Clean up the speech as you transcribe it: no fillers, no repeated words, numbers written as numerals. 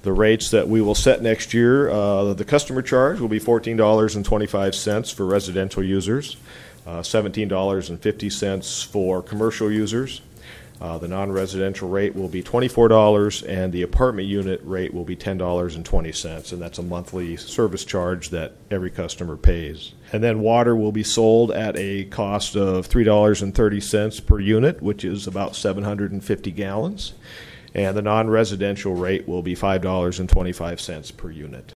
The rates that we will set next year, the customer charge will be $14.25 for residential users, $17.50 for commercial users. The non-residential rate will be $24, and the apartment unit rate will be $10.20, and that's a monthly service charge that every customer pays. And then water will be sold at a cost of $3.30 per unit, which is about 750 gallons. And the non-residential rate will be $5.25 per unit.